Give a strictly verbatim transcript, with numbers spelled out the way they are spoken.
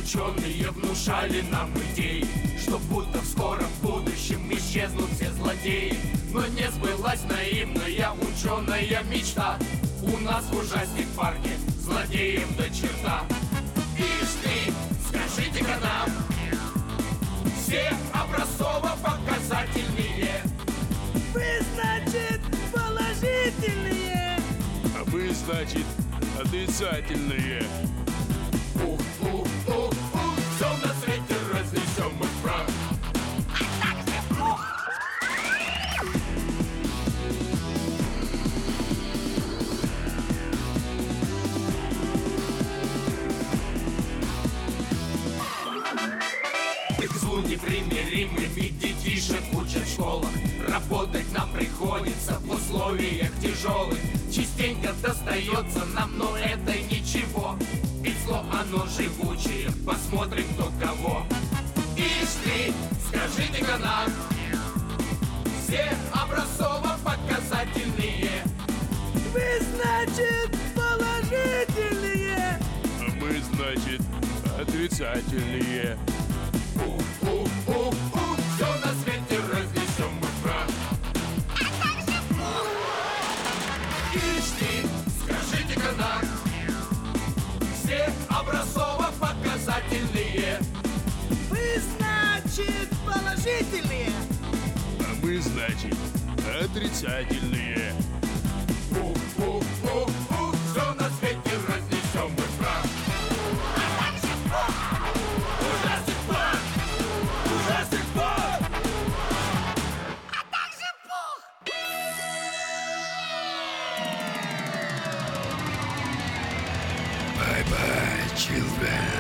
ученые внушали нам идеи, что будто в скором будущем исчезнут все злодеи. Но не сбылась наивная ученая мечта. У нас в ужастик парке злодеев до черта. Ишь ты, скажите-ка нам, все образцово-показательные. Вы, значит, положительные, а мы, значит, отрицательные. Ух-ух-ух-ух, все на свете разнесем мы в прах. К злу непримиримыми детишек учат в школах. Работать нам приходится в условиях тяжелых. Частенько достается нам, но это ничего. Ведь зло оно живучее, посмотрим кто кого. Ишь ты, скажите-ка нам, все образцово-показательные. вы, значит, положительные, А мы, значит, отрицательные. Ух-ух-ух-ух, все на свете разнесем мы в прах. Ишь ты, скажите-ка нам, все образцово-показательные. вы, значит, положительные, А мы, значит, отрицательные. Ух-ух-ух-ух, все на свете разнесем мы в прах. Ужастик парк! Ужастик парк! а также пух. Bye-bye, children.